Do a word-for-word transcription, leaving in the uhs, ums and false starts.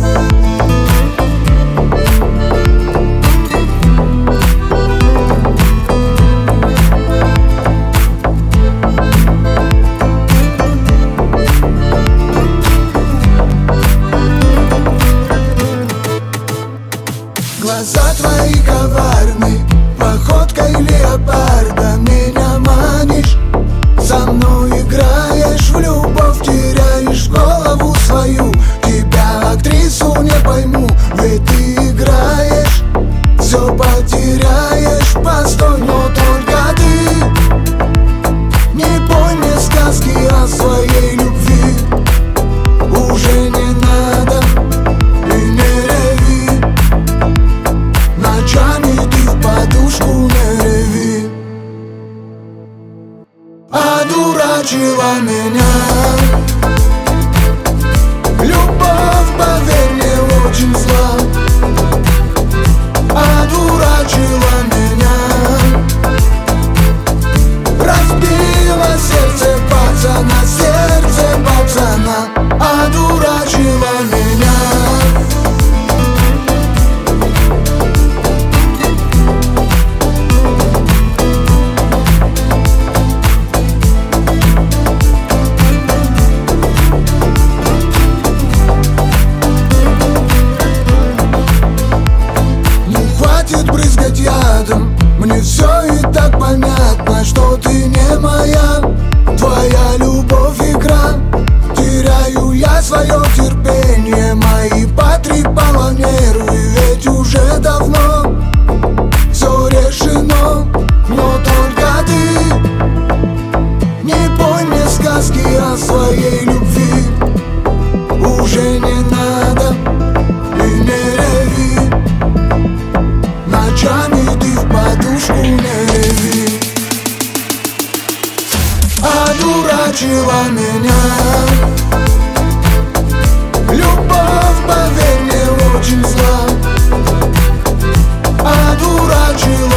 Глаза твои коварны, походкой леопарда меня манишь. Со мной играешь в любовь, теряешь голову свою. Тебя, актрису, не пойму, ведь ты играешь. Все потеряешь, постой, но только ты не пой мне сказки о своей любви. Уже не надо и не реви, ночами ты в подушку не реви. Одурачила меня любовь, поверь мне, очень зла. Одурачила меня, разбила сердце пацана, сердце пацана. Одурачила меня. Брызгать ядом, мне все и так понятно, что ты не моя. Твоя любовь игра, теряю я свое терпение. Мои потрепало нервы, ведь уже давно все решено, но только ты не пой мне сказки о своей любви. Уже не надо и не реви, ночами ты в подушку не реви. Одурачила меня любовь, поверь мне, очень зла. Одурачила